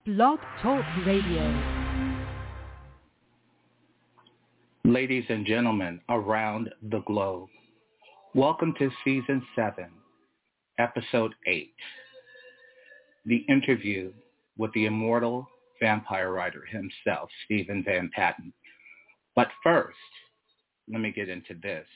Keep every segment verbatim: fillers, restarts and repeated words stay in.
Blog Talk Radio. Ladies and gentlemen around the globe, welcome to Season seven, Episode eight, the interview with the immortal vampire writer himself, Stephen Van Patten. But first, let me get into this.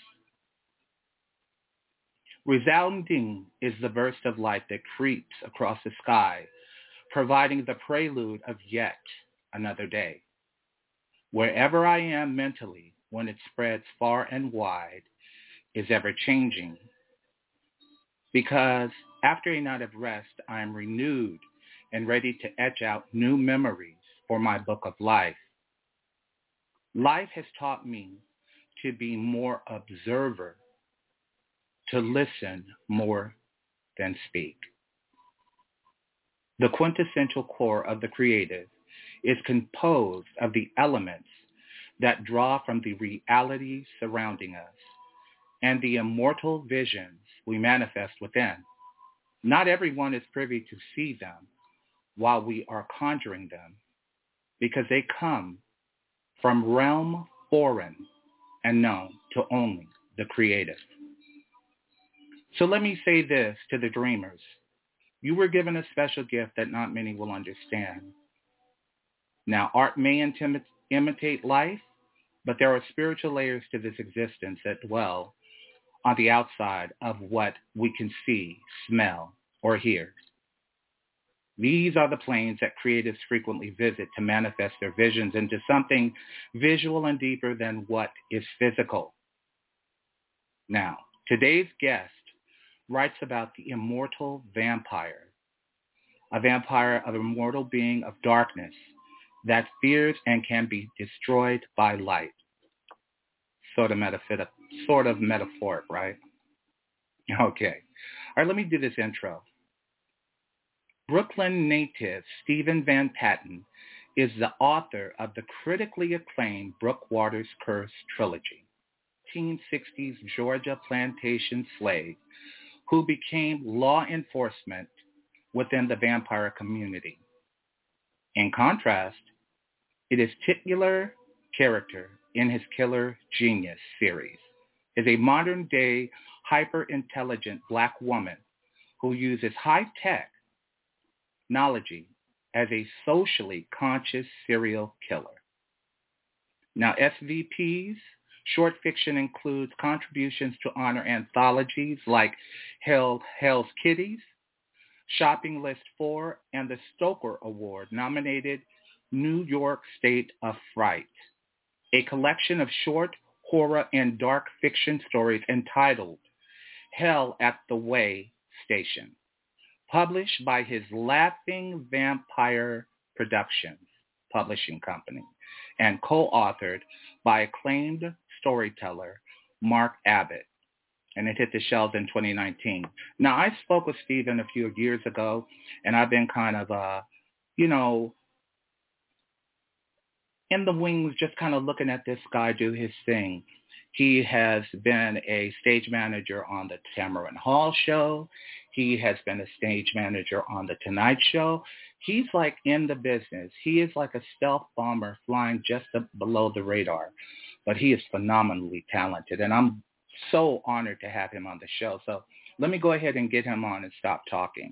Resounding is the burst of light that creeps across the sky, providing the prelude of yet another day. Wherever I am mentally, when it spreads far and wide, is ever-changing. Because after a night of rest, I am renewed and ready to etch out new memories for my book of life. Life has taught me to be more observer, to listen more than speak. The quintessential core of the creative is composed of the elements that draw from the reality surrounding us and the immortal visions we manifest within. Not everyone is privy to see them while we are conjuring them, because they come from realm foreign and known to only the creative. So let me say this to the dreamers. You were given a special gift that not many will understand. Now, art may intim- imitate life, but there are spiritual layers to this existence that dwell on the outside of what we can see, smell, or hear. These are the planes that creatives frequently visit to manifest their visions into something visual and deeper than what is physical. Now, today's guest writes about the immortal vampire, a vampire of immortal being of darkness that fears and can be destroyed by light. Sort of, metaphysical, sort of metaphoric, right? Okay. All right, let me do this intro. Brooklyn native Stephen Van Patten is the author of the critically acclaimed Brookwater's Curse trilogy, nineteen sixties Georgia plantation slave who became law enforcement within the vampire community. In contrast, it is titular character in his Killer Genius series is a modern-day hyper-intelligent black woman who uses high-tech technology as a socially conscious serial killer. Now, S V P's short fiction includes contributions to honor anthologies like Hell, Hell's Kitties, Shopping List four, and the Stoker Award-nominated New York State of Fright, a collection of short horror and dark fiction stories entitled Hell at the Way Station, published by his Laughing Vampire Productions publishing company, and co-authored by acclaimed storyteller Mark Abbott, and it hit the shelves in twenty nineteen. Now, I spoke with Stephen a few years ago, and I've been kind of, uh, you know, in the wings, just kind of looking at this guy do his thing. He has been a stage manager on the Tamron Hall show. He has been a stage manager on the Tonight Show. He's like in the business. He is like a stealth bomber flying just below the radar, but he is phenomenally talented, and I'm so honored to have him on the show. So let me go ahead and get him on and stop talking.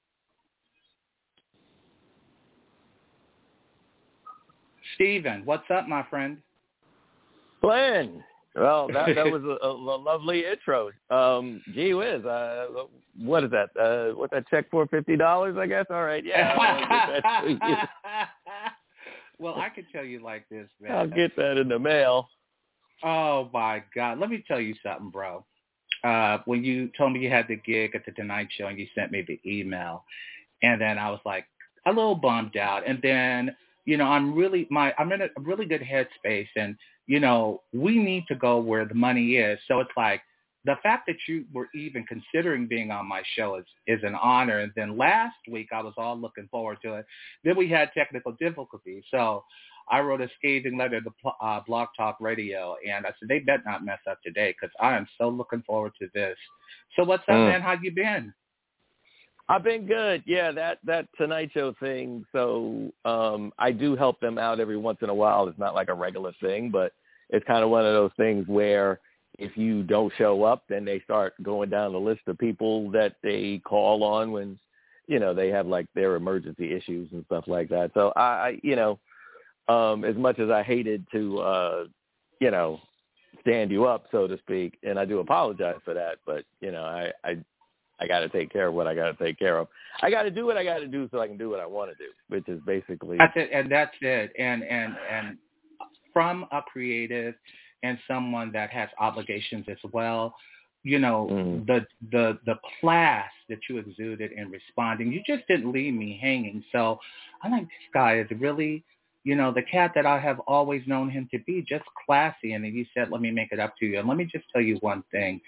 Stephen, what's up, my friend? Glenn. Well, that that was a, a lovely intro. Um, gee whiz, uh, what is that? Uh, what's that check for? Fifty dollars, I guess. All right, yeah. I'll get that to you. Well, I could tell you like this, man. I'll get that in the mail. Oh my God, let me tell you something, bro. Uh, when you told me you had the gig at the Tonight Show and you sent me the email, and then I was like a little bummed out, and then you know I'm really my I'm in a really good headspace, and you know, we need to go where the money is. So it's like the fact that you were even considering being on my show is, is an honor. And then last week, I was all looking forward to it. Then we had technical difficulties. So I wrote a scathing letter to uh, Blog Talk Radio, and I said, they better not mess up today because I am so looking forward to this. So what's up, mm. man? How you been? I've been good. Yeah, that, that Tonight Show thing. So um, I do help them out every once in a while. It's not like a regular thing, but it's kind of one of those things where if you don't show up, then they start going down the list of people that they call on when, you know, they have like their emergency issues and stuff like that. So I, I you know, um, as much as I hated to, uh, you know, stand you up, so to speak, and I do apologize for that, but, you know, I, I, I got to take care of what I got to take care of. I got to do what I got to do so I can do what I want to do, which is basically. That's it, and that's it. And, and, and from a creative and someone that has obligations as well, you know, mm. the, the, the class that you exuded in responding, you just didn't leave me hanging. So I'm like, this guy is really, you know, the cat that I have always known him to be, just classy. And then he said, let me make it up to you. And let me just tell you one thing.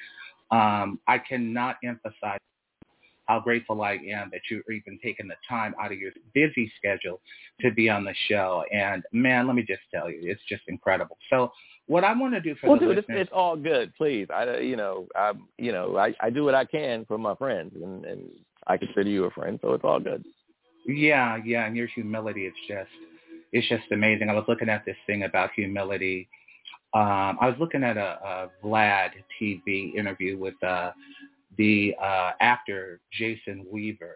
Um, I cannot emphasize how grateful I am that you're even taking the time out of your busy schedule to be on the show. And, man, let me just tell you, it's just incredible. So what I want to do for well, the dude, listeners... It's, it's all good, please. I, you know, I, you know, I, I do what I can for my friends, and, and I consider you a friend, so it's all good. Yeah, yeah, and your humility, it's just, it's just amazing. I was looking at this thing about humility. Um, I was looking at a, a Vlad T V interview with uh, the uh, actor Jason Weaver,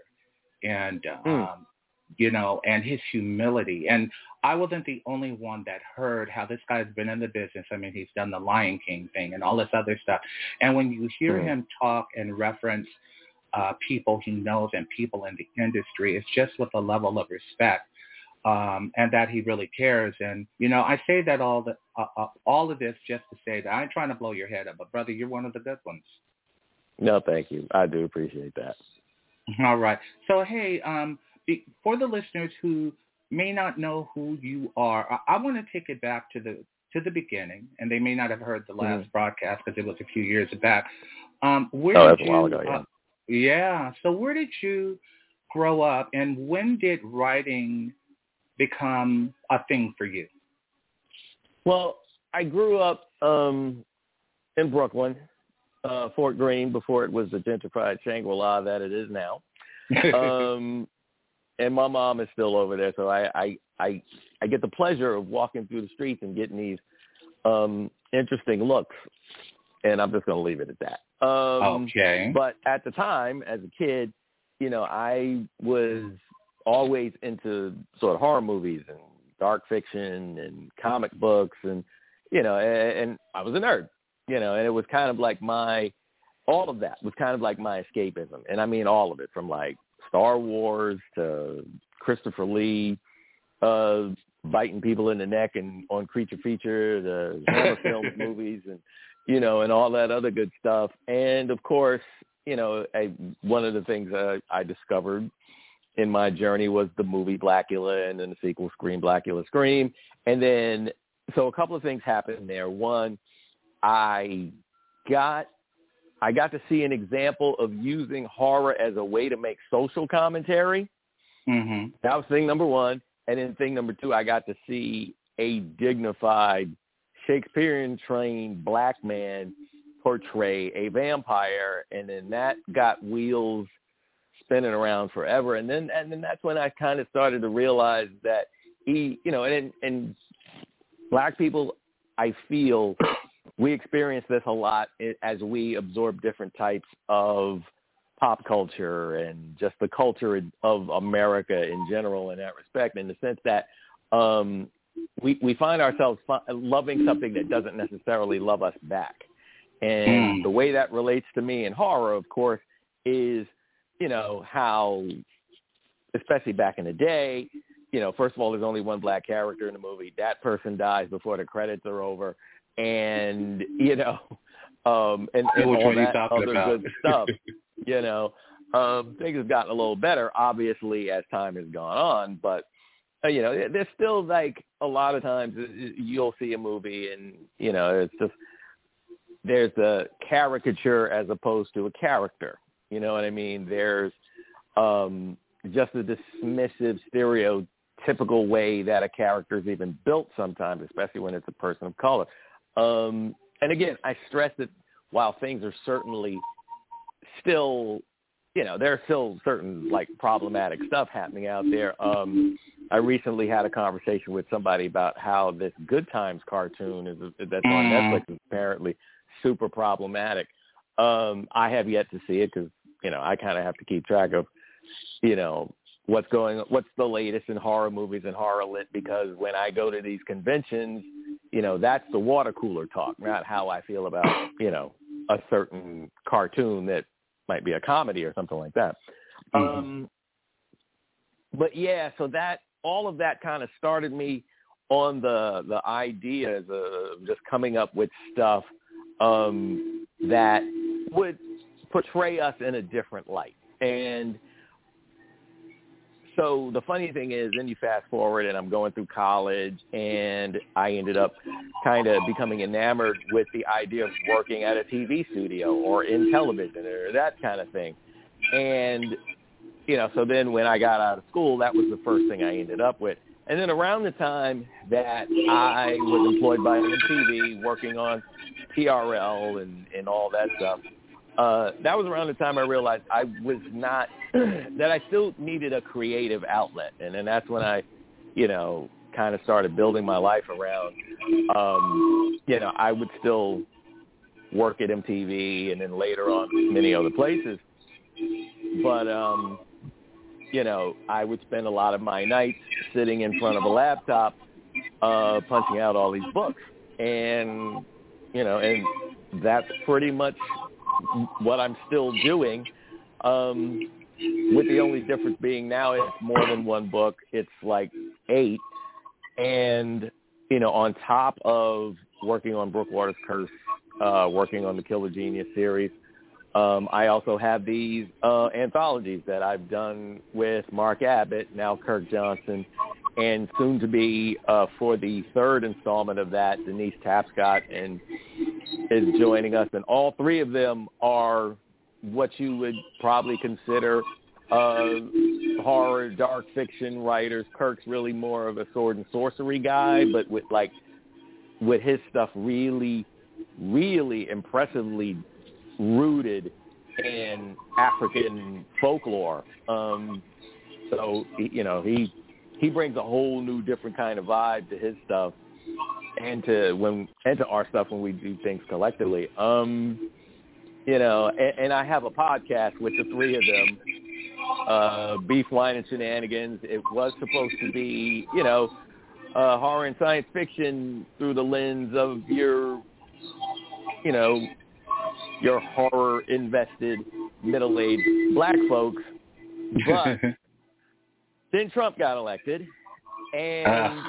and um, mm. you know, and his humility. And I wasn't the only one that heard how this guy's been in the business. I mean, he's done the Lion King thing and all this other stuff. And when you hear mm. him talk and reference uh, people he knows and people in the industry, it's just with a level of respect. Um, and that he really cares. And, you know, I say that all the, uh, uh, all of this just to say that I ain't trying to blow your head up, but, brother, you're one of the good ones. No, thank you. I do appreciate that. All right. So, hey, um, be, for the listeners who may not know who you are, I, I want to take it back to the to the beginning, and they may not have heard the last mm-hmm. broadcast because it was a few years back. Um, where oh, did that's you, a while ago, yeah. Uh, yeah. So where did you grow up, and when did writing become a thing for you? Well, I grew up um, in Brooklyn, uh, Fort Greene, before it was the gentrified Shangri-La that it is now. um, and my mom is still over there, so I, I, I, I get the pleasure of walking through the streets and getting these um, interesting looks, and I'm just going to leave it at that. Um, okay. But at the time, as a kid, you know, I was always into sort of horror movies and dark fiction and comic books, and, you know, and, and I was a nerd, you know, and it was kind of like my, all of that was kind of like my escapism. And I mean, all of it, from like Star Wars to Christopher Lee, uh, biting people in the neck and on Creature Feature, the Hammer Films movies, and, you know, and all that other good stuff. And of course, you know, I, one of the things uh, I discovered in my journey was the movie Blackula, and then the sequel Scream, Blackula, Scream. And then, so a couple of things happened there. One, I got, I got to see an example of using horror as a way to make social commentary. Mm-hmm. That was thing number one. And then thing number two, I got to see a dignified Shakespearean-trained black man portray a vampire. And then that got wheels spinning around forever. And then, and then that's when I kind of started to realize that he, you know, and, and black people, I feel we experience this a lot as we absorb different types of pop culture and just the culture of America in general in that respect, in the sense that um, we, we find ourselves loving something that doesn't necessarily love us back. And mm. the way that relates to me in horror, of course, is, you know, how, especially back in the day, you know, first of all, there's only one black character in the movie. That person dies before the credits are over. And, you know, um, and, and all that other about? good stuff, you know. Um, things have gotten a little better, obviously, as time has gone on. But, uh, you know, there's still, like, a lot of times you'll see a movie and, you know, it's just, there's a caricature as opposed to a character. You know what I mean? There's um, just a dismissive, stereotypical way that a character is even built sometimes, especially when it's a person of color. Um, and again, I stress that while things are certainly still you know, there's still certain like problematic stuff happening out there. Um, I recently had a conversation with somebody about how this Good Times cartoon is that's on Netflix is apparently super problematic. Um, I have yet to see it because, you know, I kind of have to keep track of, you know, what's going on, what's the latest in horror movies and horror lit, because when I go to these conventions, you know, that's the water cooler talk, not how I feel about, you know, a certain cartoon that might be a comedy or something like that. Mm-hmm. Um, but yeah, so that, all of that kind of started me on the, the ideas of just coming up with stuff um, that would portray us in a different light. And so the funny thing is, then you fast forward and I'm going through college and I ended up kind of becoming enamored with the idea of working at a T V studio or in television or that kind of thing. And, you know, so then when I got out of school, that was the first thing I ended up with. And then around the time that I was employed by M T V working on T R L and, and all that stuff, Uh, that was around the time I realized I was not, that I still needed a creative outlet. And then that's when I, you know, kind of started building my life around, um, you know, I would still work at M T V and then later on many other places. But, um, you know, I would spend a lot of my nights sitting in front of a laptop, uh, punching out all these books. And, you know, and that's pretty much what I'm still doing, um, with the only difference being now it's more than one book. It's like eight. And, you know, on top of working on Brookwater's Curse, uh, working on the Killer Genius series, um, I also have these uh, anthologies that I've done with Mark Abbott, now Kirk Johnson, and soon to be uh, for the third installment of that, Denise Tapscott and is joining us. And all three of them are what you would probably consider uh, horror, dark fiction writers. Kirk's really more of a sword and sorcery guy, but with like with his stuff really, really impressively rooted in African folklore. Um, so, you know, he he brings a whole new different kind of vibe to his stuff and to when and to our stuff when we do things collectively. Um, you know, and, and I have a podcast with the three of them, uh, Beef, Wine, and Shenanigans. It was supposed to be, you know, uh, horror and science fiction through the lens of your, you know, your horror-invested middle-aged black folks. But then Trump got elected, and uh.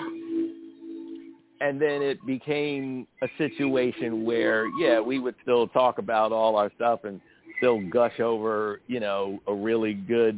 and then it became a situation where, yeah, we would still talk about all our stuff and still gush over, you know, a really good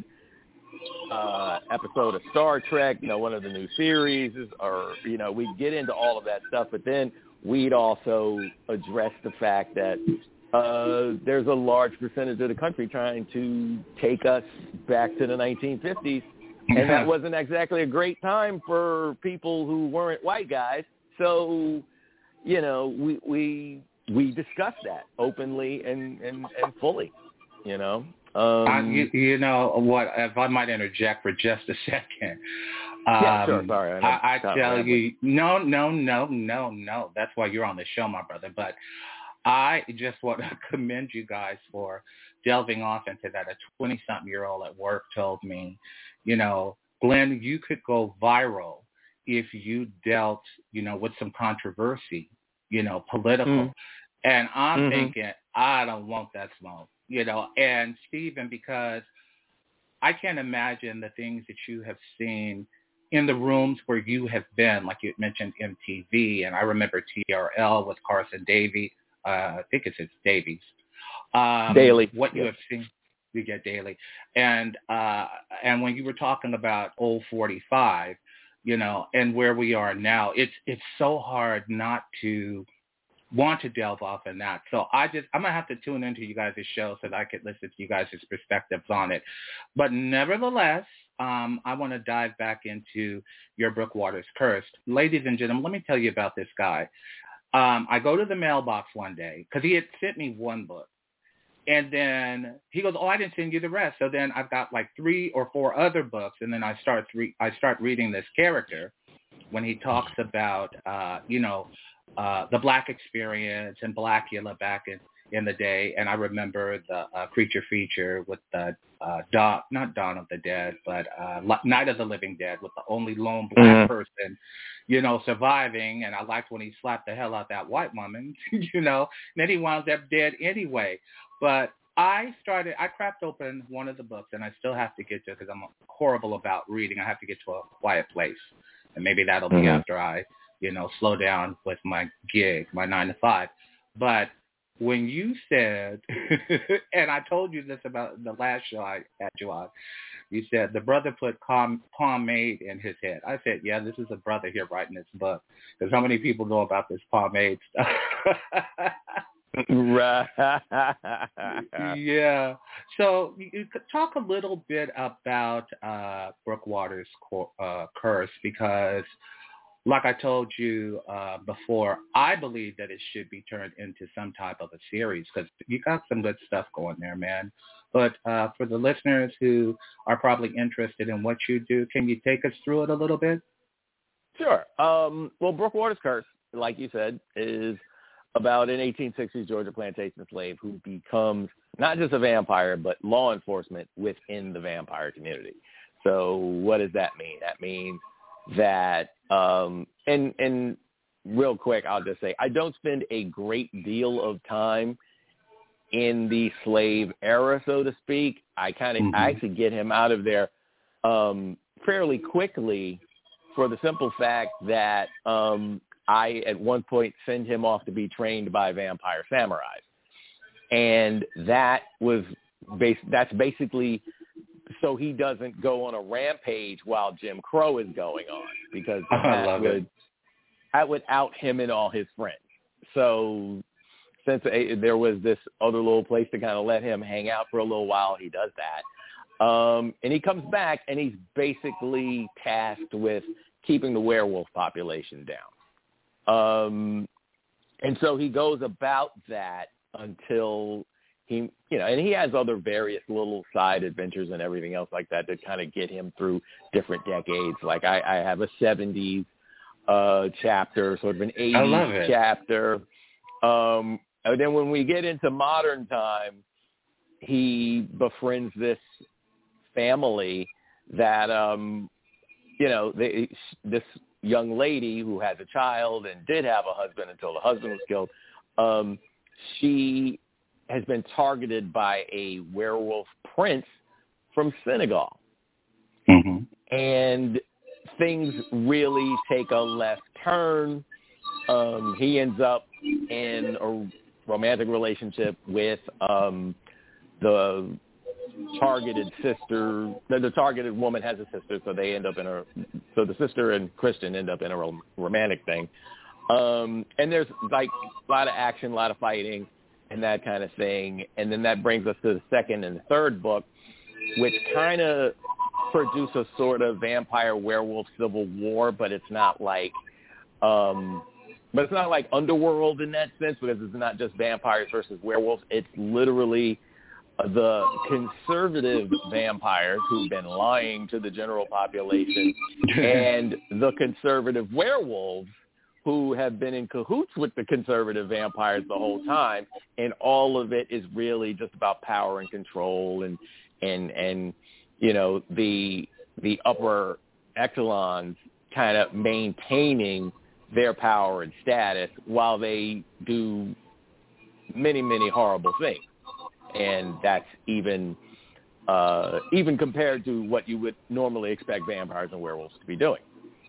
uh, episode of Star Trek, you know, one of the new series, or, you know, we'd get into all of that stuff, but then we'd also address the fact that uh, there's a large percentage of the country trying to take us back to the nineteen fifties, and that wasn't exactly a great time for people who weren't white guys. So, you know, we we we discussed that openly and, and, and fully, you know. Um, uh, you, you know what? If I might interject for just a second. Um, yeah, sure. Sorry, I, I, I tell you, no, no, no, no, no. That's why you're on the show, my brother. But I just want to commend you guys for delving off into that. A twenty-something-year-old at work told me, you know, Glenn, you could go viral if you dealt, you know, with some controversy, you know, political. Mm. And I'm mm-hmm. thinking, I don't want that smoke, you know. And Stephen, because I can't imagine the things that you have seen in the rooms where you have been, like you mentioned M T V, and I remember T R L with Carson Davies. Uh, I think it's it's Davies. Um, Daily. What you yep. have seen, you get Daily. And uh, and when you were talking about Old forty-five, you know, and where we are now, it's it's so hard not to want to delve off in that. So I just, I'm going to have to tune into you guys' show so that I could listen to you guys' perspectives on it. But nevertheless, um, I want to dive back into your Brookwater's Curse. Ladies and gentlemen, let me tell you about this guy. Um, I go to the mailbox one day because he had sent me one book. And then he goes, oh, I didn't send you the rest. So then I've got like three or four other books, and then I start re- I start reading this character when he talks about, uh, you know, uh, the Black experience and Blackula back in, in the day. And I remember the uh, creature feature with the uh, Dawn, not Dawn of the Dead, but uh, Night of the Living Dead, with the only lone Black mm-hmm. person, you know, surviving. And I liked when he slapped the hell out that white woman, you know, and then he wound up dead anyway. But I started, I cracked open one of the books, and I still have to get to it because I'm horrible about reading. I have to get to a quiet place. And maybe that'll be mm-hmm. after I, you know, slow down with my gig, my nine to five. But when you said, and I told you this about the last show I had you on, you said the brother put pom- pomade in his head. I said, yeah, this is a brother here writing this book. Because how many people know about this pomade stuff? Right. Yeah. So you could talk a little bit about uh, Brooke Waters' uh, curse, because like I told you uh, before, I believe that it should be turned into some type of a series, because you got some good stuff going there, man. But uh, for the listeners who are probably interested in what you do, can you take us through it a little bit? Sure. Um, well, Brooke Waters' curse, like you said, is about an eighteen sixties Georgia plantation slave who becomes not just a vampire, but law enforcement within the vampire community. So what does that mean? That means that, um, and, and real quick, I'll just say, I don't spend a great deal of time in the slave era, so to speak. I kind of, mm-hmm. I actually get him out of there um, fairly quickly for the simple fact that um, I, at one point, send him off to be trained by vampire samurais. And that was bas- that's basically so he doesn't go on a rampage while Jim Crow is going on, because that would, it. that would out him and all his friends. So since a, there was this other little place to kind of let him hang out for a little while, he does that. Um, and he comes back, and he's basically tasked with keeping the werewolf population down. Um, and so he goes about that until he, you know, and he has other various little side adventures and everything else like that to kind of get him through different decades. Like I, I have a seventies uh, chapter, sort of an eighties chapter. Um, and then when we get into modern time, he befriends this family that, um, you know, they, this young lady who has a child and did have a husband until the husband was killed. Um, she has been targeted by a werewolf prince from Senegal. Mm-hmm. And things really take a left turn. Um, he ends up in a romantic relationship with um, the targeted sister. The, the targeted woman has a sister, so they end up in a. So the sister and Christian end up in a rom- romantic thing. Um, and there's like a lot of action, a lot of fighting, and that kind of thing. And then that brings us to the second and the third book, which kind of produce a sort of vampire werewolf civil war, but it's not like, um, but it's not like Underworld in that sense, because it's not just vampires versus werewolves. It's literally the conservative vampires who've been lying to the general population and the conservative werewolves who have been in cahoots with the conservative vampires the whole time. And all of it is really just about power and control and, and, and, you know, the, the upper echelons kind of maintaining their power and status while they do many, many horrible things. And that's even, uh, even compared to what you would normally expect vampires and werewolves to be doing.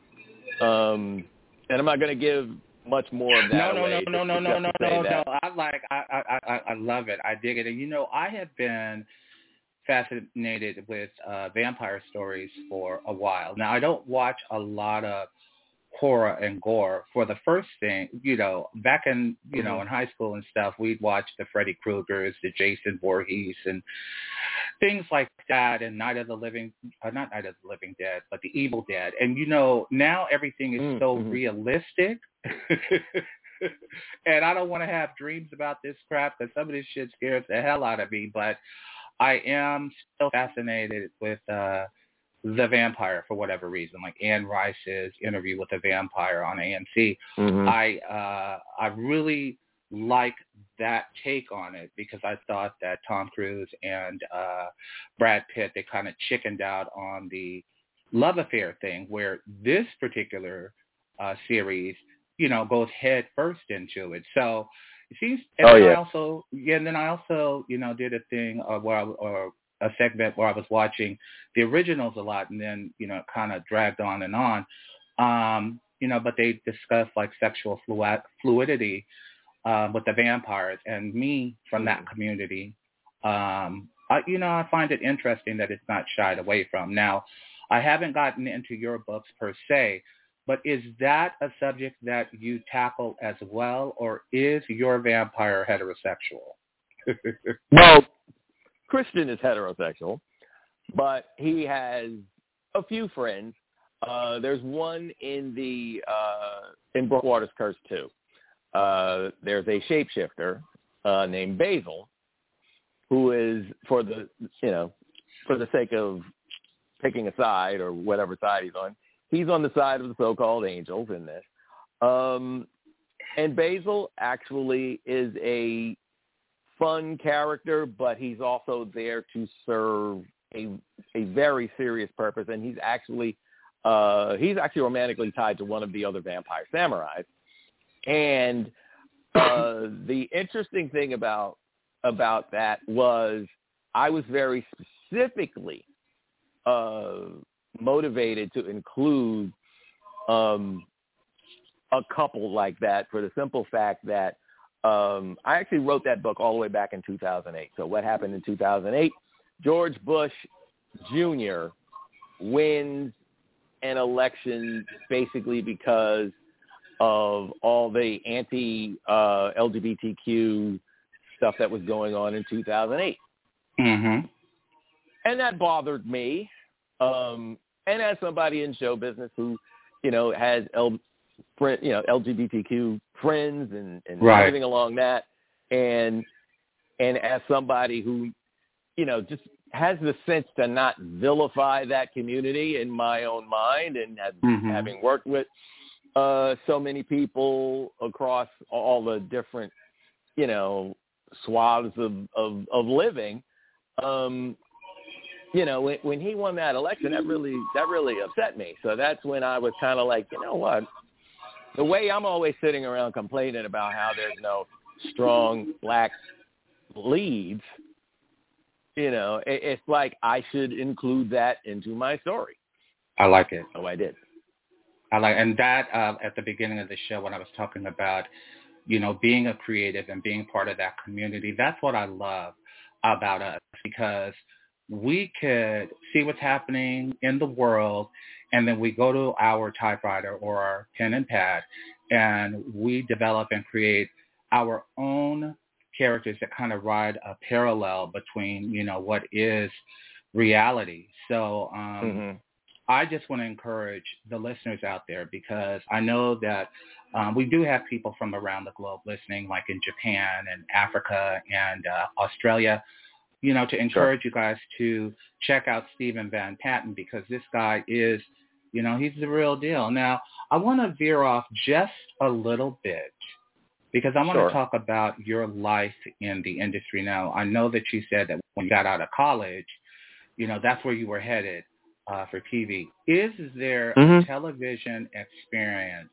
Um, And I'm not going to give much more of that no, no, away. No, no, no, no, no, no, no, no, no. I like, I, I, I, I love it. I dig it. And, you know, I have been fascinated with uh, vampire stories for a while. Now, I don't watch a lot of horror and gore. For the first thing, you know, back in, you mm-hmm. know, in high school and stuff, we'd watch the Freddy Kruegers, the Jason Voorhees, and things like that, and Night of the Living, uh, not Night of the Living Dead, but the Evil Dead. And, you know, now everything is mm-hmm. so realistic And I don't want to have dreams about this crap because some of this shit scares the hell out of me. But I am still fascinated with uh, the vampire for whatever reason, like Anne Rice's Interview with the Vampire on A M C. Mm-hmm. I uh, I really like that take on it because I thought that Tom Cruise and uh, Brad Pitt, they kind of chickened out on the love affair thing, where this particular uh, series, you know, goes head first into it. So it seems, and oh, then yeah. I also, yeah, and then I also, you know, did a thing uh, where I, or a segment where I was watching the originals a lot, and then, you know, it kind of dragged on and on, um, you know, but they discussed like sexual fluid, fluidity uh, with the vampires, and me from that community, um, I, you know, I find it interesting that it's not shied away from. Now, I haven't gotten into your books per se, but is that a subject that you tackle as well, or is your vampire heterosexual? Well, Christian is heterosexual, but he has a few friends. Uh, there's one in the uh, in Brookwater's Curse too. Uh, there's a shapeshifter uh, named Basil, who is, for the you know, for the sake of picking a side or whatever side he's on, he's on the side of the so-called angels in this. Um, and Basil actually is a fun character, but he's also there to serve a a very serious purpose. And he's actually uh, he's actually romantically tied to one of the other vampire samurais. And uh, the interesting thing about about that was I was very specifically Uh, motivated to include um, a couple like that for the simple fact that um, I actually wrote that book all the way back in two thousand eight. So what happened in two thousand eight? George Bush Junior wins an election basically because of all the anti-L G B T Q stuff that was going on in two thousand eight. Mm-hmm. And that bothered me. Um, and as somebody in show business who, you know, has L, you know, L G B T Q friends and, and right. everything along that, and and as somebody who, you know, just has the sense to not vilify that community in my own mind, and has, mm-hmm. having worked with uh, so many people across all the different, you know, swaths of of, of living. Um, You know, when, when he won that election, that really that really upset me. So that's when I was kind of like, you know what? The way I'm always sitting around complaining about how there's no strong black leads, you know, it, it's like I should include that into my story. I like it. So I did. I like, and that uh, at the beginning of the show when I was talking about, you know, being a creative and being part of that community, that's what I love about us, because we could see what's happening in the world, and then we go to our typewriter or our pen and pad, and we develop and create our own characters that kind of ride a parallel between, you know, what is reality. So um, mm-hmm. I just want to encourage the listeners out there, because I know that um, we do have people from around the globe listening, like in Japan and Africa and uh, Australia, you know, to encourage sure. you guys to check out Stephen Van Patten, because this guy is, you know, he's the real deal. Now, I want to veer off just a little bit, because I want sure. to talk about your life in the industry now. I know that you said that when you got out of college, you know, that's where you were headed uh, for T V. Is there mm-hmm. a television experience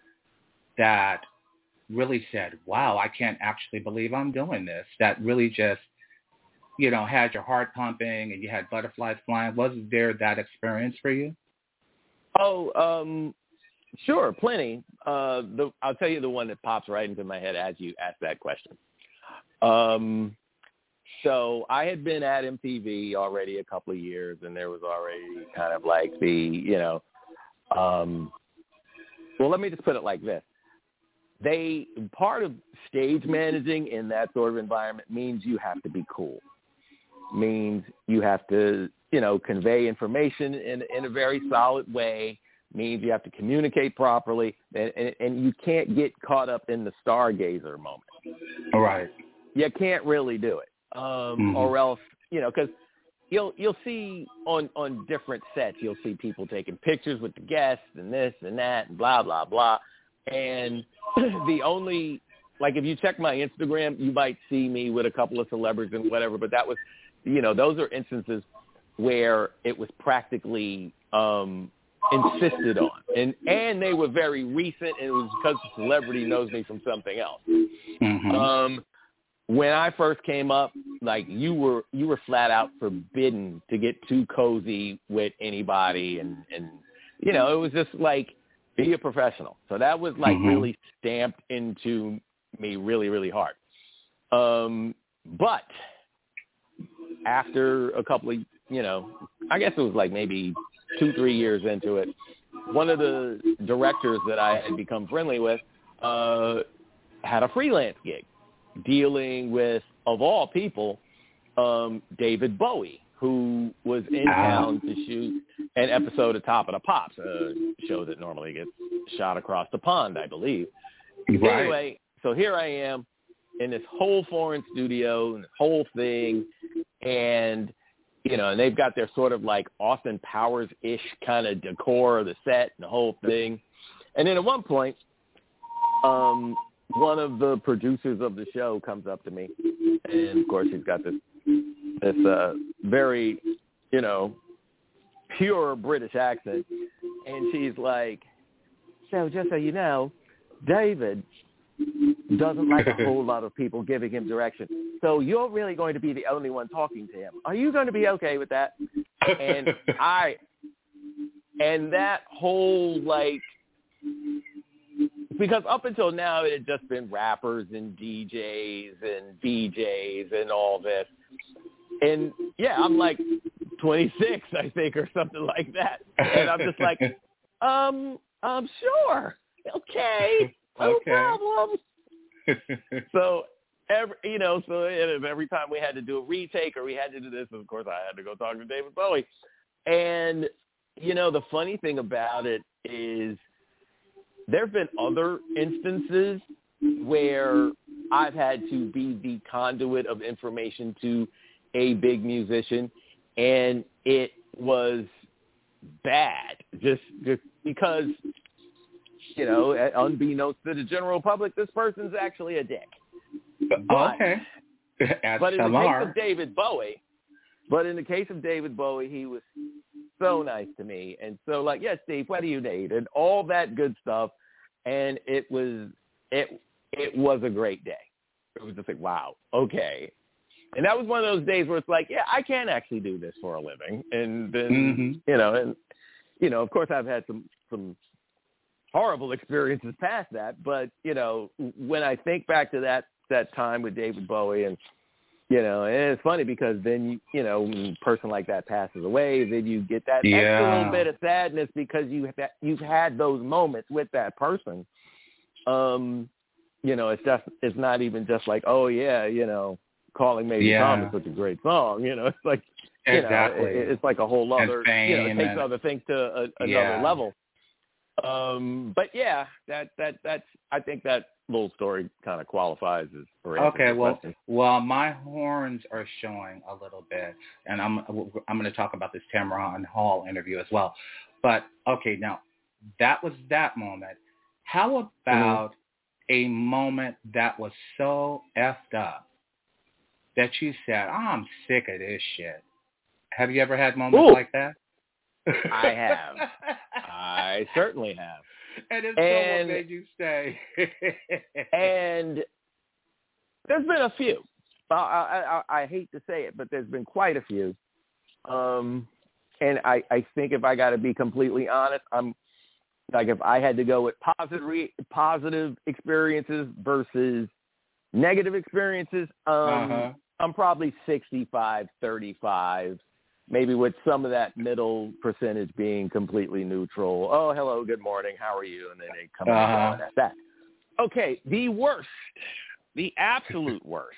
that really said, wow, I can't actually believe I'm doing this, that really just, you know, had your heart pumping and you had butterflies flying? Was there that experience for you? Oh, um, sure, plenty. Uh, the, I'll tell you the one that pops right into my head as you ask that question. Um, so I had been at M T V already a couple of years, and there was already kind of like the, you know, um, well, let me just put it like this. They, part of stage managing in that sort of environment means you have to be cool. Means you have to, you know, convey information in in a very solid way, means you have to communicate properly, and, and, and you can't get caught up in the stargazer moment. Right. You can't really do it, um, mm-hmm. or else, you know, because you'll you'll see on, on different sets, you'll see people taking pictures with the guests and this and that and blah, blah, blah. And the only, like if you check my Instagram, you might see me with a couple of celebrities and whatever, but that was, you know, those are instances where it was practically um, insisted on. And and they were very recent, and it was because the celebrity knows me from something else. Mm-hmm. Um, when I first came up, like you were you were flat out forbidden to get too cozy with anybody, and, and you know, it was just like, be a professional. So that was like mm-hmm. really stamped into me really, really hard. Um, but after a couple of, you know, I guess it was like maybe two, three years into it, one of the directors that I had become friendly with uh, had a freelance gig dealing with, of all people, um, David Bowie, who was in town to shoot an episode of Top of the Pops, a show that normally gets shot across the pond, I believe. Right. Anyway, so here I am in this whole foreign studio and this whole thing, and, you know, and they've got their sort of like Austin Powers-ish kind of decor of the set and the whole thing. And then at one point, um, one of the producers of the show comes up to me, and of course he's got this this uh, very, you know, pure British accent, and she's like, so just so you know, David doesn't like a whole lot of people giving him direction, so you're really going to be the only one talking to him. Are you going to be okay with that? And I, and that whole, like, because up until now it had just been rappers and D Js and D Js and all this. And, yeah, I'm like twenty-six, I think, or something like that. And I'm just like, um, um, sure. Okay. No okay. problem. So, every, you know, so every time we had to do a retake or we had to do this, of course, I had to go talk to David Bowie. And, you know, the funny thing about it is there have been other instances where I've had to be the conduit of information to a big musician, and it was bad just, just because, you know, unbeknownst to the general public, this person's actually a dick. But, okay. but in the case of David Bowie, but in the case of David Bowie, he was so nice to me. And so like, yes, Steve, what do you need? And all that good stuff. And it was, it, it was a great day. It was just like, wow, okay. And that was one of those days where it's like, yeah, I can actually do this for a living. And then, mm-hmm. you know, and, you know, of course I've had some, some horrible experiences past that. But, you know, when I think back to that, that time with David Bowie, and, you know, and it's funny because then, you, you know, when a person like that passes away, then you get that yeah. extra little bit of sadness because you have, you've had those moments with that person. Um, you know, it's just, it's not even just like, oh yeah, you know, Calling Major yeah. Tom is such a great song. You know, it's like, you exactly. know, it, it's like a whole other, you know, it takes and, other things to a, another yeah. level. Um, but yeah, that, that, that's, I think that little story kind of qualifies as for okay. Well, question. well, my horns are showing a little bit, and I'm I'm going to talk about this Tamron Hall interview as well. But okay, now that was that moment. How about mm-hmm. a moment that was so effed up that you said, oh, "I'm sick of this shit"? Have you ever had moments Ooh. like that? I have. I certainly have. And it's and, so what made you stay. And there's been a few. I, I, I, I hate to say it, but there's been quite a few. Um, and I, I think if I got to be completely honest, I'm like if I had to go with positive re, positive experiences versus negative experiences, um, uh-huh. I'm probably sixty-five thirty-five. Maybe with some of that middle percentage being completely neutral. Oh, hello, good morning, how are you? And then they come uh-huh. on at that. Okay, the worst, the absolute worst.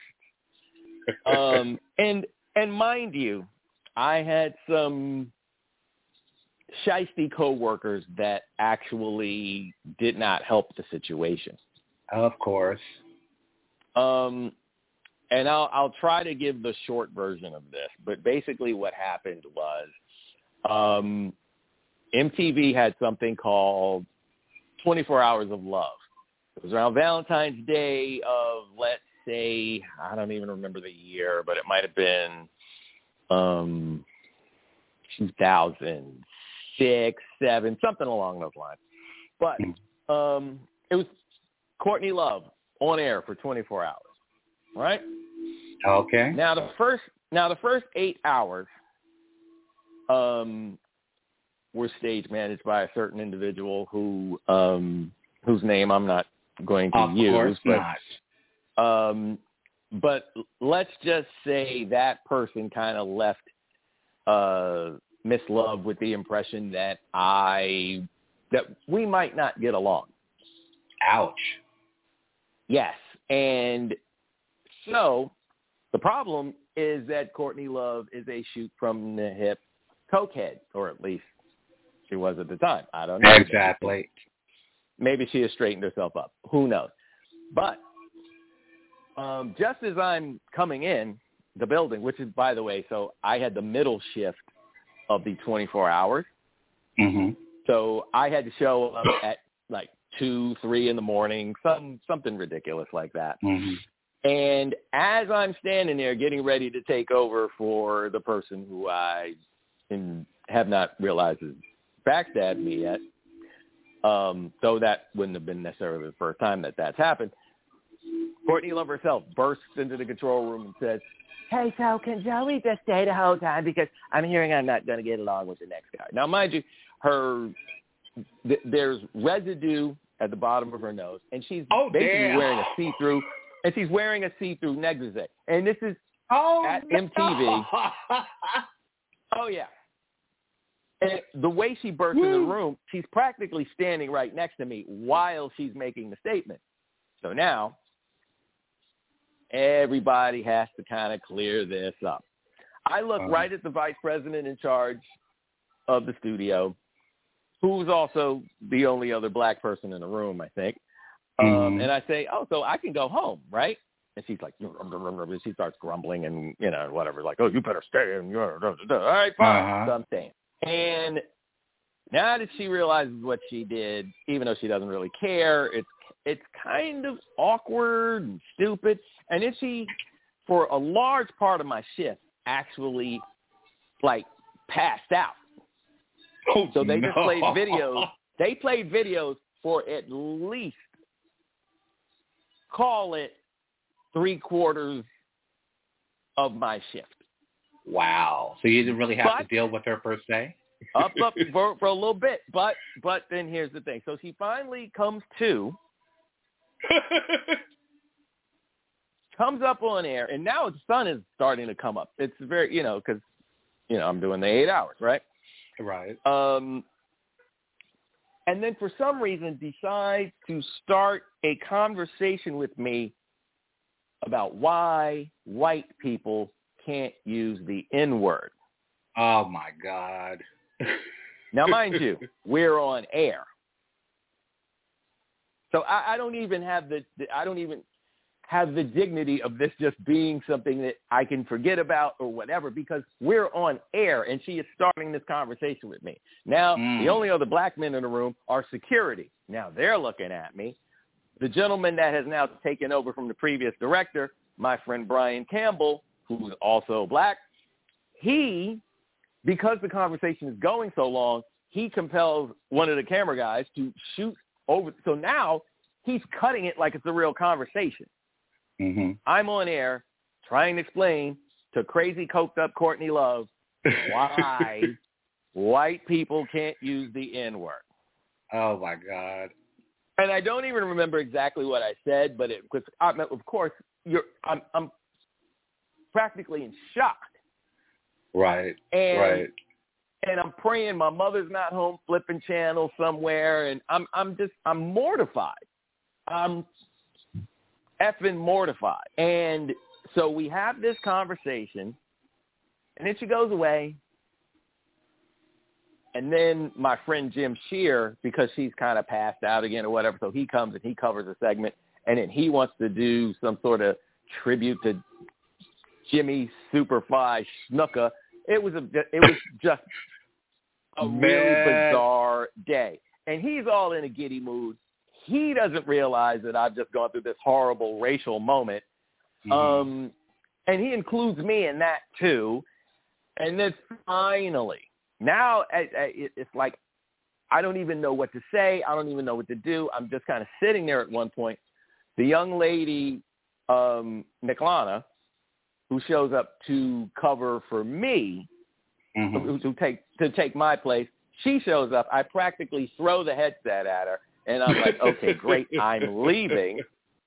Um, and and mind you, I had some shiesty coworkers that actually did not help the situation. Of course. Um, and I'll, I'll try to give the short version of this, but basically what happened was um, M T V had something called twenty-four hours of love. It was around Valentine's Day of, let's say, I don't even remember the year, but it might have been um, two thousand six, seven, something along those lines. But um, it was Courtney Love on air for twenty-four hours, right? Okay. Now the first, now the first eight hours um, were stage managed by a certain individual who, um, whose name I'm not going to of use. Course but, not. Um, but let's just say that person kind of left uh, Miss Love with the impression that I that we might not get along. Ouch. Yes, and so the problem is that Courtney Love is a shoot from the hip cokehead, or at least she was at the time. I don't know. Exactly. Maybe she has straightened herself up. Who knows? But um, just as I'm coming in the building, which is, by the way, so I had the middle shift of the twenty-four hours. Mm-hmm. So I had to show up at like two, three in the morning, some something ridiculous like that. Mm-hmm. And as I'm standing there getting ready to take over for the person who I in, have not realized has backstabbed me yet, um, though that wouldn't have been necessarily the first time that that's happened, Courtney Love herself bursts into the control room and says, "Hey, so can Joey just stay the whole time because I'm hearing I'm not going to get along with the next guy." Now, mind you, her th- there's residue at the bottom of her nose, and she's oh, basically damn. wearing a see-through, and she's wearing a see-through negligee. And this is oh, at no. M T V. Oh, yeah. And the way she burst in the room, she's practically standing right next to me while she's making the statement. So now everybody has to kind of clear this up. I look um, right at the vice president in charge of the studio, who's also the only other black person in the room, I think. mm-hmm. Um, and I say, "Oh, so I can go home, right?" And she's like, and she starts grumbling and, you know, whatever, like, "Oh, you better stay." And all right, fine. Uh-huh. So I'm staying. And now that she realizes what she did, even though she doesn't really care, it's it's kind of awkward and stupid. And then she, for a large part of my shift, actually, like, passed out. Oh, so they no. just played videos. They played videos for at least, call it, three quarters of my shift. Wow. So you didn't really have but, to deal with her per se? up, up for, for a little bit. But but then here's the thing. So she finally comes to, comes up on air, and now the sun is starting to come up. It's very, you know, because, you know, I'm doing the eight hours, right? Right. Um, and then for some reason decides to start a conversation with me about why white people can't use the N-word. Oh, my God. Now, mind you, we're on air. So I, I don't even have the, I don't even have the dignity of this just being something that I can forget about or whatever, because we're on air and she is starting this conversation with me. Now, mm. the only other black men in the room are security. Now they're looking at me. The gentleman that has now taken over from the previous director, my friend Brian Campbell, who's also black, he, because the conversation is going so long, he compels one of the camera guys to shoot over. So now he's cutting it like it's a real conversation. Mm-hmm. I'm on air trying to explain to crazy coked up Courtney Love why white people can't use the N-word. Oh, my God. And I don't even remember exactly what I said, but it was, of course, you're, I'm, I'm practically in shock. Right, and, right. And I'm praying my mother's not home flipping channels somewhere, and I'm I'm just, I'm mortified. I'm effing mortified. And so we have this conversation, and then she goes away, And then my friend Jim Shear, because she's kind of passed out again or whatever, so he comes and he covers a segment, and then he wants to do some sort of tribute to Jimmy Superfly Snuka. It was a, it was just a Man. really bizarre day. And he's all in a giddy mood. He doesn't realize that I've just gone through this horrible racial moment. Mm-hmm. Um, and he includes me in that too. And then finally, now it's like I don't even know what to say. I don't even know what to do. I'm just kind of sitting there at one point. The young lady, um, Niklana, who shows up to cover for me, mm-hmm. to, to take to take my place, she shows up. I practically throw the headset at her, and I'm like, okay, great, I'm leaving.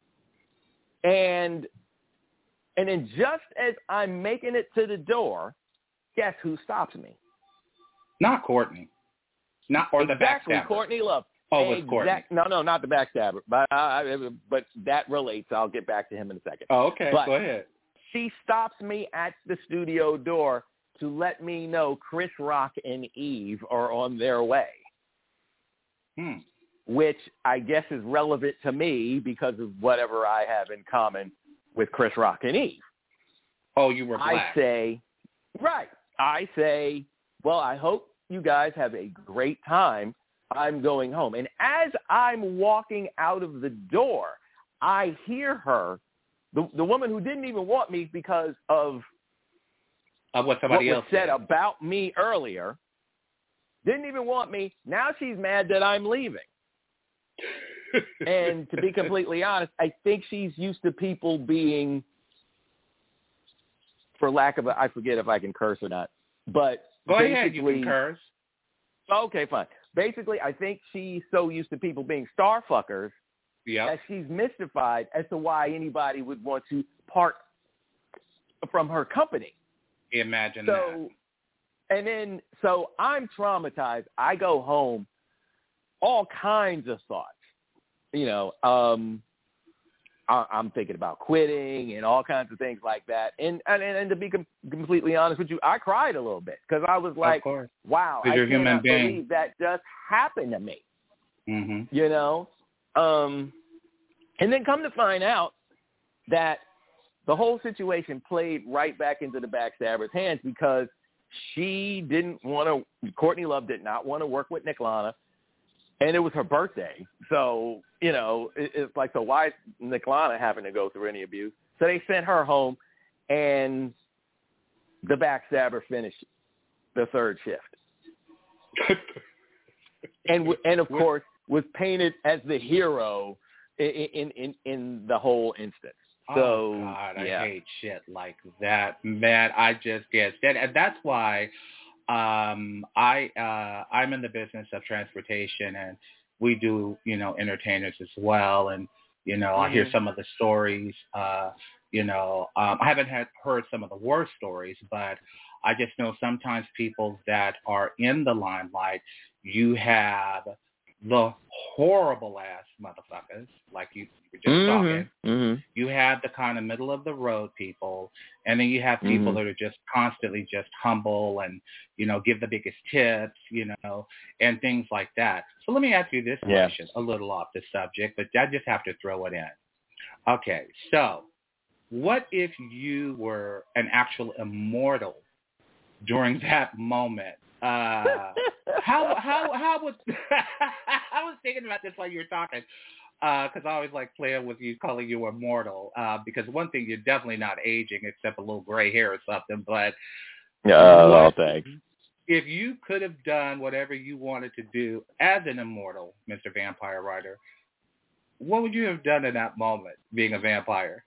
And and then just as I'm making it to the door, guess who stops me? Not Courtney. Not or exactly, the backstabber. Courtney Love. Oh, it was Courtney. No, no, not the backstabber. But uh, but that relates. I'll get back to him in a second. Oh, okay. But go ahead. She stops me at the studio door to let me know Chris Rock and Eve are on their way. Hmm. Which I guess is relevant to me because of whatever I have in common with Chris Rock and Eve. Oh, you were black. I say, right. I say, well, I hope you guys have a great time. I'm going home. And as I'm walking out of the door, I hear her, the, the woman who didn't even want me because of, of what somebody what else was said said about me earlier, didn't even want me. Now she's mad that I'm leaving. And to be completely honest, I think she's used to people being, for lack of a, I forget if I can curse or not, but go ahead, you can curse. Okay, fine. Basically, I think she's so used to people being star fuckers yep. that she's mystified as to why anybody would want to part from her company. Imagine so, that. And then, so I'm traumatized. I go home, all kinds of thoughts. You know, um, I, I'm thinking about quitting and all kinds of things like that. And and, and to be com- completely honest with you, I cried a little bit because I was like, wow, I cannot believe that just happened to me. Mm-hmm. You know? Um, and then come to find out that the whole situation played right back into the backstabber's hands because she didn't want to, Courtney Love did not want to work with Niklana. And it was her birthday. So, you know, it, it's like, so why is Niklana having to go through any abuse? So they sent her home, and the backstabber finished the third shift. and, and of course, was painted as the hero in, in, in, in the whole instance. So, oh, God, yeah. I hate shit like that. Man, I just get that. And that's why um, I, uh, I'm in the business of transportation, and we do, you know, entertainers as well. And, you know, mm-hmm. I hear some of the stories, uh, you know, um, I haven't had heard some of the worst stories, but I just know sometimes people that are in the limelight, you have the horrible ass motherfuckers, like you, you were just mm-hmm. talking. Mm-hmm. You have the kind of middle of the road people, and then you have people mm-hmm. that are just constantly just humble and, you know, give the biggest tips, you know, and things like that. So let me ask you this yeah. question, a little off the subject, but I just have to throw it in. Okay, so what if you were an actual immortal during that moment? Uh, how how how would I was thinking about this while you were talking, because uh, I always like playing with you, calling you immortal. Uh, because one thing, you're definitely not aging, except a little gray hair or something. But uh, well, thanks. If you could have done whatever you wanted to do as an immortal, Mister Vampire Writer, what would you have done in that moment, being a vampire?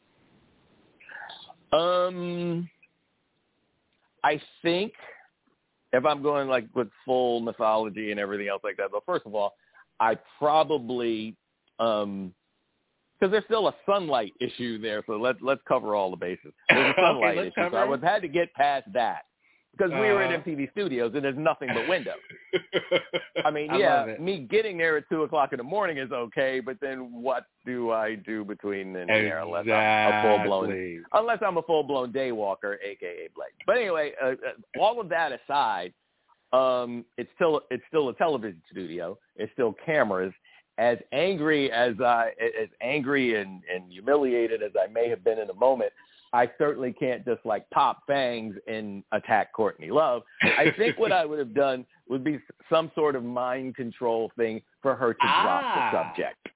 Um, I think. If I'm going like with full mythology and everything else like that, but first of all, I probably, um, because there's still a sunlight issue there, so let's let's cover all the bases. There's a sunlight okay, issue, so I was had to get past that because we uh, were at M T V Studios and there's nothing but windows. I mean, I yeah, me getting there at two o'clock in the morning is okay, but then what do I do between then and there unless I'm a full blown unless I'm a full blown day walker, aka Blake. But anyway, uh, all of that aside, Um, it's still it's still a television studio. It's still cameras. As angry as I as angry and, and humiliated as I may have been in the moment, I certainly can't just like pop fangs and attack Courtney Love. I think what I would have done would be some sort of mind control thing for her to ah. drop the subject.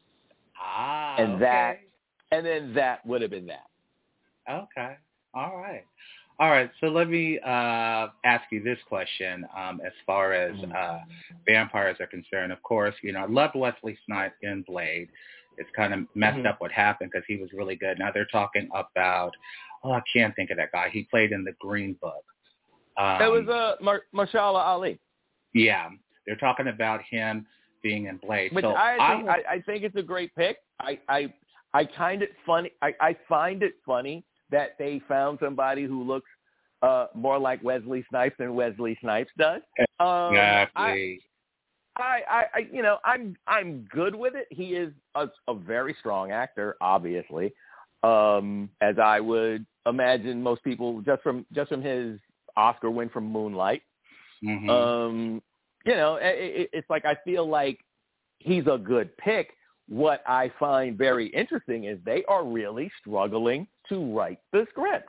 Ah, and okay. that, and then that would have been that. Okay. All right. All right. So let me uh, ask you this question. Um, as far as uh, vampires are concerned, of course, you know, I loved Wesley Snipes in Blade. It's kind of messed Mm-hmm. up what happened because he was really good. Now they're talking about, oh, I can't think of that guy. He played in the Green Book. Um, It was uh, Mar- Mahershala Ali. Yeah. They're talking about him being in Blade. Which so I I, think, I, I think it's a great pick. I, I, I kind of funny. I, I find it funny that they found somebody who looks uh, more like Wesley Snipes than Wesley Snipes does. Um, exactly. I, I, I, you know, I'm, I'm good with it. He is a, a very strong actor, obviously, um, as I would imagine most people just from just from his Oscar win from Moonlight. Mm-hmm. Um, you know, it, it's like I feel like he's a good pick. What I find very interesting is they are really struggling to write the script.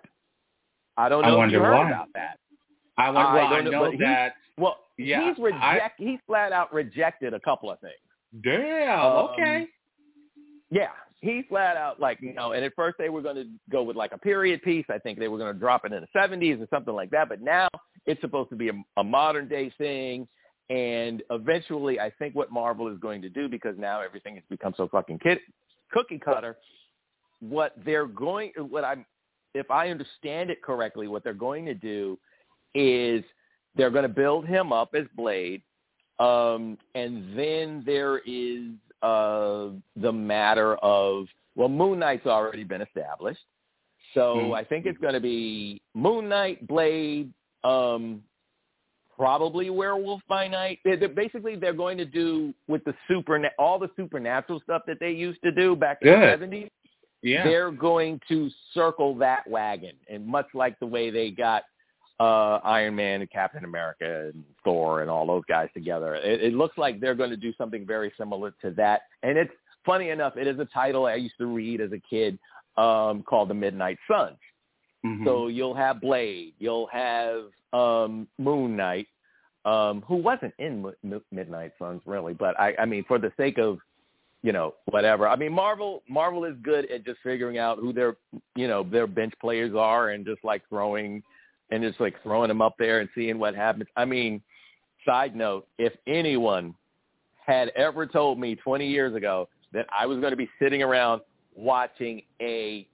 I don't know I if you heard why. about that. I, wonder, well, I, I know, know that. Well, yeah, he's reject. I, he's flat out rejected a couple of things. Damn. Um, okay. Yeah, he flat out like you know. And at first they were going to go with like a period piece. I think they were going to drop it in the seventies or something like that. But now it's supposed to be a, a modern day thing. And eventually, I think what Marvel is going to do, because now everything has become so fucking kid, cookie cutter, what they're going, what I'm, if I understand it correctly, what they're going to do is they're going to build him up as Blade, um, and then there is uh, the matter of, well, Moon Knight's already been established, so mm-hmm. I think it's going to be Moon Knight, Blade, um, probably Werewolf by Night. They're, they're basically, they're going to do with the super, all the supernatural stuff that they used to do back in Good. the seventies. Yeah. They're going to circle that wagon, and much like the way they got uh, Iron Man and Captain America and Thor and all those guys together, it, it looks like they're going to do something very similar to that. And it's funny enough, it is a title I used to read as a kid um, called The Midnight Suns. Mm-hmm. So you'll have Blade, you'll have um, Moon Knight, um, who wasn't in M- Midnight Suns really, but I, I mean, for the sake of, you know, whatever. I mean, Marvel, Marvel is good at just figuring out who their, you know, their bench players are and just like throwing, and just like throwing them up there and seeing what happens. I mean, side note, if anyone had ever told me twenty years ago that I was going to be sitting around watching a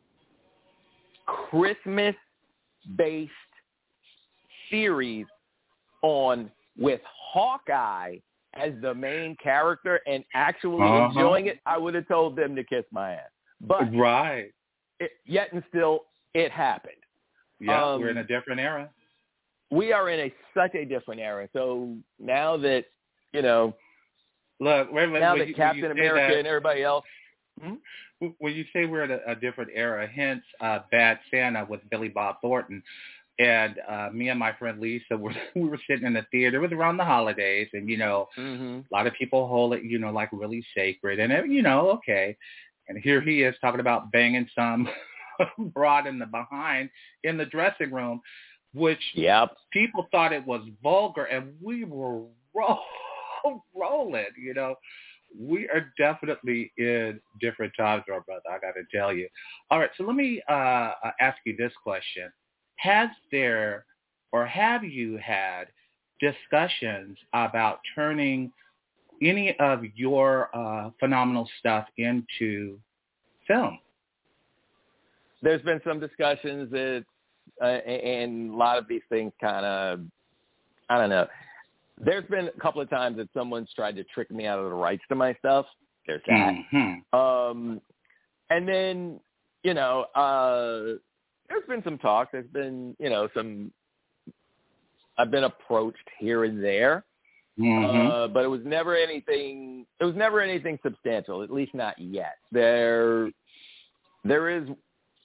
Christmas-based series on with Hawkeye as the main character and actually uh-huh. enjoying it, I would have told them to kiss my ass. But right, it, yet and still, it happened. Yeah, um, we're in a different era. We are in a such a different era. So now that you know, look, wait, wait, now that you, Captain America that, and everybody else. Hmm? When you say we're in a, a different era, hence uh, Bad Santa with Billy Bob Thornton. And uh, me and my friend Lisa, were, we were sitting in the theater. It was around the holidays, and, you know, mm-hmm. a lot of people hold it, you know, like really sacred. And, it, you know, okay. And here he is talking about banging some broad in the behind in the dressing room, which yep. people thought it was vulgar, and we were roll, rolling, you know. We are definitely in different times, my brother, I got to tell you. All right, so let me uh, ask you this question. Has there or have you had discussions about turning any of your uh, phenomenal stuff into film? There's been some discussions that, uh, and a lot of these things kind of, I don't know. There's been a couple of times that someone's tried to trick me out of the rights to my stuff. There's that. Mm-hmm. Um, and then, you know, uh, there's been some talk. There's been, you know, some, I've been approached here and there, mm-hmm. uh, but it was never anything, it was never anything substantial, at least not yet. There, there is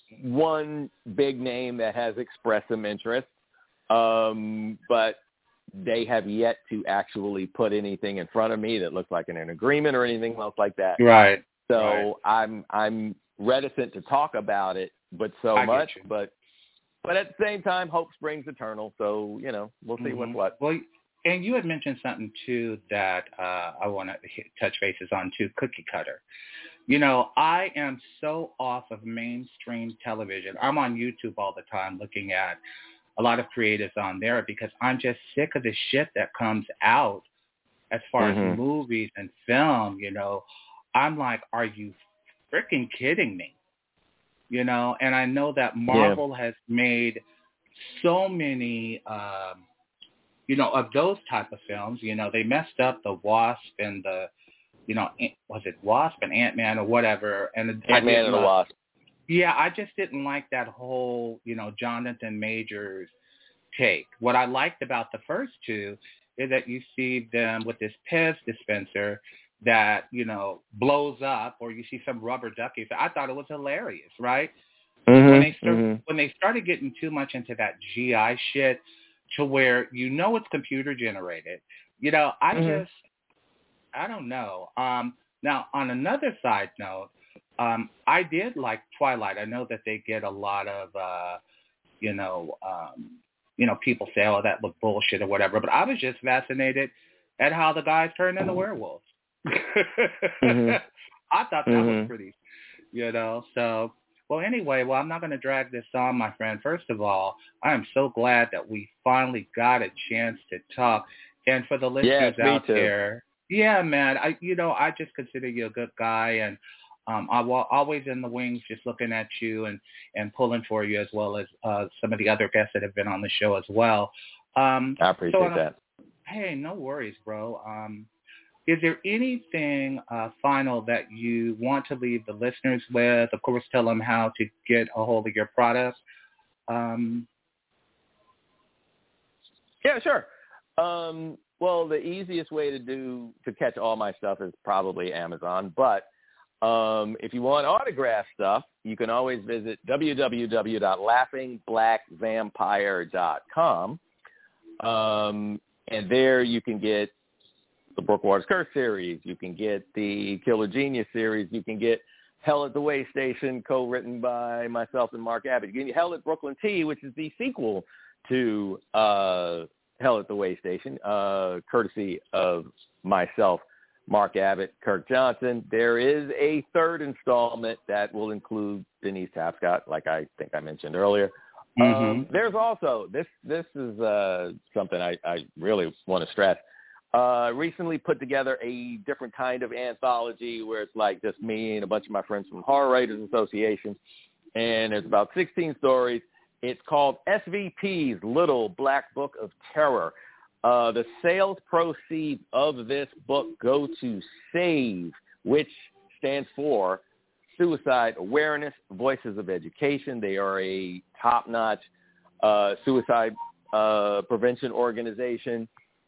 one big name that has expressed some interest, um, but they have yet to actually put anything in front of me that looks like an, an agreement or anything else like that. Right. So right. I'm I'm reticent to talk about it, but so I much. Get you. But but at the same time, hope springs eternal. So you know, we'll see mm-hmm. what's what. Well, and you had mentioned something too that uh, I want to touch bases on too. Cookie Cutter. You know, I am so off of mainstream television. I'm on YouTube all the time looking at a lot of creatives on there because I'm just sick of the shit that comes out as far mm-hmm. as movies and film, you know. I'm like, are you freaking kidding me? You know, and I know that Marvel yeah. has made so many, um, you know, of those type of films. You know, they messed up the Wasp and the, you know, was it Wasp and Ant-Man or whatever? And Ant-Man and the Wasp. Yeah, I just didn't like that whole, you know, Jonathan Majors take. What I liked about the first two is that you see them with this Pez dispenser that, you know, blows up, or you see some rubber duckies. I thought it was hilarious, right? Mm-hmm, when they start, mm-hmm. when they started getting too much into that G I shit to where you know it's computer generated, you know, I mm-hmm. just, I don't know. Um, now, on another side note, um, I did like Twilight. I know that they get a lot of, uh, you know, um, you know, people say, oh, that was bullshit or whatever. But I was just fascinated at how the guys turned into werewolves. mm-hmm. I thought that mm-hmm. was pretty, you know. So, well, anyway, well, I'm not going to drag this on, my friend. First of all, I am so glad that we finally got a chance to talk. And for the listeners yes, out me too. there, yeah, man, I, you know, I just consider you a good guy, and um, I'm always in the wings just looking at you and, and pulling for you, as well as uh, some of the other guests that have been on the show as well. Um, I appreciate so, that. Hey, no worries, bro. Um, is there anything uh, final that you want to leave the listeners with? Of course, tell them how to get a hold of your products. Um, yeah, sure. Um, well, the easiest way to do to catch all my stuff is probably Amazon. But um, if you want autograph stuff, you can always visit w w w dot laughing black vampire dot com. Um, and there you can get the Brooke Waters Curse series. You can get the Killer Genius series. You can get Hell at the Way Station, co-written by myself and Mark Abbott. You can get Hell at Brooklyn T, which is the sequel to uh, Hell at the Way Station, uh, courtesy of myself, Mark Abbott, Kirk Johnson. There is a third installment that will include Denise Tapscott, like I think I mentioned earlier. Mm-hmm. Um, there's also, this This is uh, something I, I really want to stress. Uh, recently put together a different kind of anthology where it's like just me and a bunch of my friends from Horror Writers Association, and it's about sixteen stories. It's called S V P's Little Black Book of Terror. Uh, the sales proceeds of this book go to SAVE, which stands for Suicide Awareness Voices of Education. They are a top-notch uh, suicide uh, prevention organization.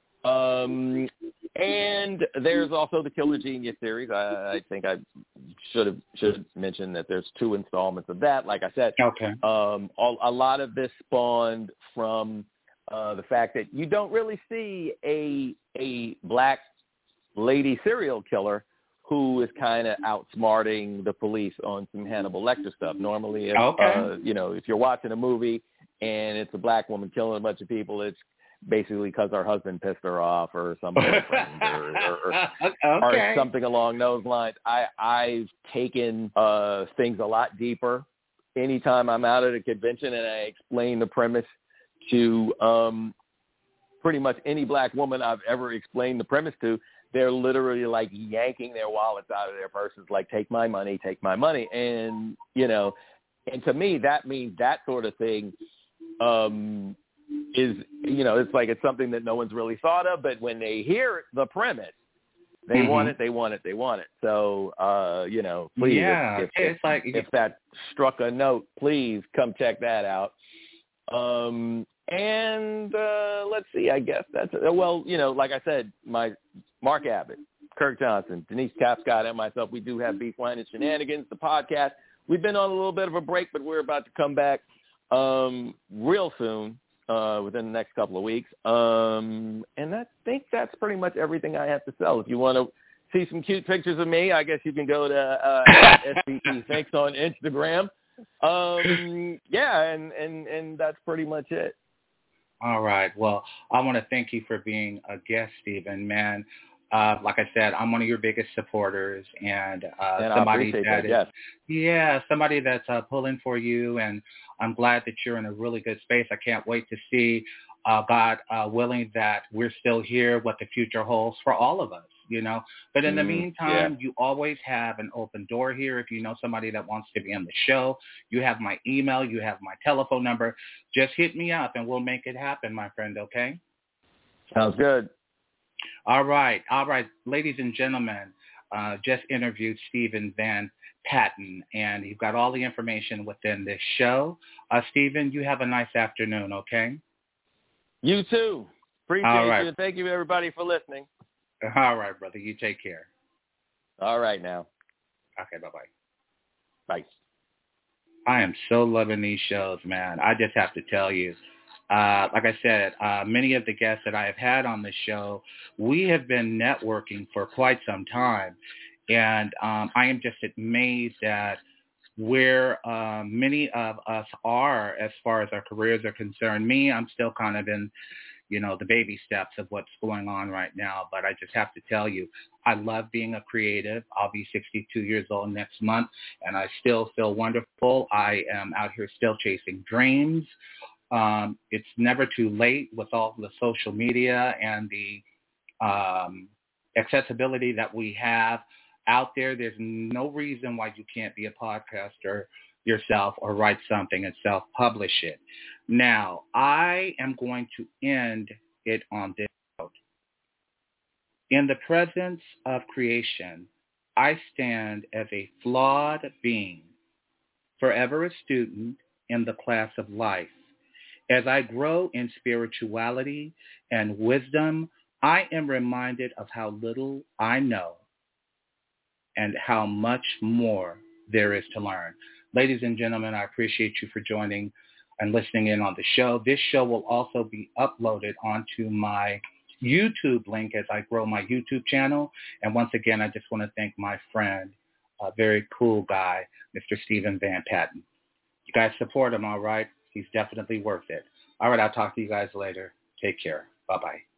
Um, and there's also the Killer Genius series. I, I think I should have should have mentioned that there's two installments of that. Like I said, okay. Um, all, a lot of this spawned from uh, the fact that you don't really see a a black lady serial killer who is kind of outsmarting the police on some Hannibal Lecter stuff. Normally, if, okay. uh, you know, if you're watching a movie and it's a black woman killing a bunch of people, it's basically because her husband pissed her off or some boyfriend or, or, or, okay. or something along those lines. I, I've taken uh, things a lot deeper. Anytime I'm out at a convention and I explain the premise to um, pretty much any black woman I've ever explained the premise to, they're literally like yanking their wallets out of their purses, like, take my money, take my money. And, you know, and to me, that means that sort of thing um, is, you know, it's like it's something that no one's really thought of, but when they hear the premise, they mm-hmm. want it, they want it, they want it. So, uh, you know, please, yeah, if, if, it's if, like if that struck a note, please come check that out. Um, and uh, let's see, I guess that's, well, you know, like I said, my Mark Abbott, Kirk Johnson, Denise Tapscott, and myself, we do have Beef Wine and Shenanigans, the podcast. We've been on a little bit of a break, but we're about to come back um, real soon. uh, within the next couple of weeks. Um, and I think that's pretty much everything I have to sell. If you want to see some cute pictures of me, I guess you can go to uh, S B T Thanks on Instagram. Um, yeah, and, and, and that's pretty much it. All right. Well, I want to thank you for being a guest, Stephen. Man, uh, like I said, I'm one of your biggest supporters, and, uh, and somebody that, that is, yes. yeah, somebody that's uh, pulling for you, and I'm glad that you're in a really good space. I can't wait to see, uh, God uh, willing, that we're still here, what the future holds for all of us, you know. But in the mm, meantime, yeah. you always have an open door here. If you know somebody that wants to be on the show, you have my email, you have my telephone number. Just hit me up, and we'll make it happen, my friend, okay? Sounds good. All right. All right. Ladies and gentlemen, uh, just interviewed Stephen Van Patten, and you've got all the information within this show. Uh, Stephen, you have a nice afternoon, okay? You too. Appreciate all right. you, and thank you, everybody, for listening. All right, brother. You take care. All right now. Okay, bye-bye. Bye. I am so loving these shows, man. I just have to tell you. Uh, like I said, uh, many of the guests that I have had on the show, we have been networking for quite some time. And um, I am just amazed at where uh, many of us are as far as our careers are concerned. Me, I'm still kind of in, you know, the baby steps of what's going on right now. But I just have to tell you, I love being a creative. I'll be sixty-two years old next month, and I still feel wonderful. I am out here still chasing dreams. Um, it's never too late with all the social media and the um, accessibility that we have out there. There's no reason why you can't be a podcaster yourself or write something and self-publish it. Now, I am going to end it on this note. In the presence of creation, I stand as a flawed being, forever a student in the class of life. As I grow in spirituality and wisdom, I am reminded of how little I know and how much more there is to learn. Ladies and gentlemen, I appreciate you for joining and listening in on the show. This show will also be uploaded onto my YouTube link as I grow my YouTube channel. And once again, I just want to thank my friend, a very cool guy, Mister Stephen Van Patten. You guys support him, all right? He's definitely worth it. All right, I'll talk to you guys later. Take care. Bye-bye.